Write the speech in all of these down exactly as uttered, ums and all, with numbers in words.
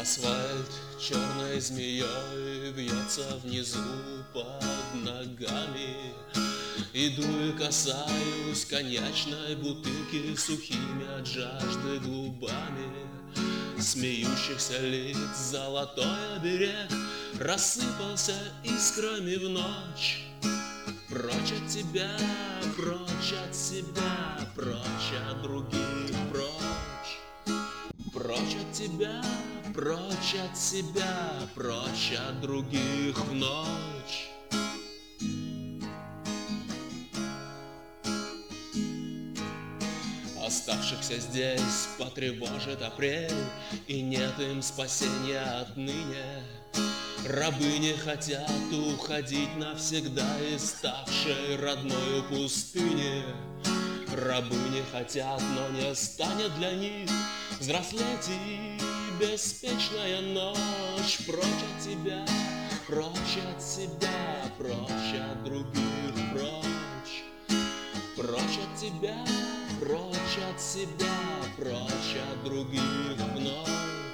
Асфальт черной змеей вьется внизу под ногами. Иду и касаюсь коньячной бутылки сухими от жажды губами. Смеющихся лиц золотой оберег рассыпался искрами в ночь. Прочь от тебя, прочь от себя, прочь от других, прочь. Прочь от тебя, прочь от себя, прочь от других в ночь. Оставшихся здесь потревожит апрель, и нет им спасения отныне. Рабы не хотят уходить навсегда из ставшей родною пустыни. Рабы не хотят, но не станет для них взрослеть и беспечная ночь. Прочь от тебя, прочь от себя, прочь от других, прочь. Прочь от тебя, прочь от себя, прочь от других в ночь.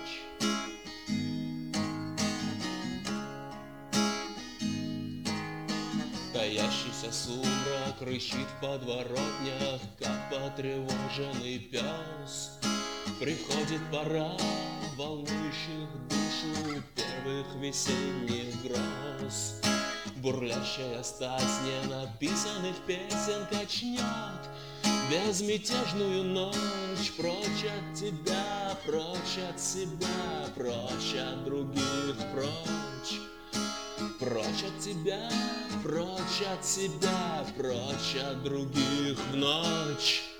Таящийся сумрак рычит в подворотнях, как потревоженный пес. Приходит пора волнующих душу первых весенних гроз. Бурлящая стать ненаписанных песен качнет безмятежную ночь. Прочь от тебя, прочь от себя, прочь от других, прочь. Прочь от тебя, прочь от себя, прочь от других в ночь.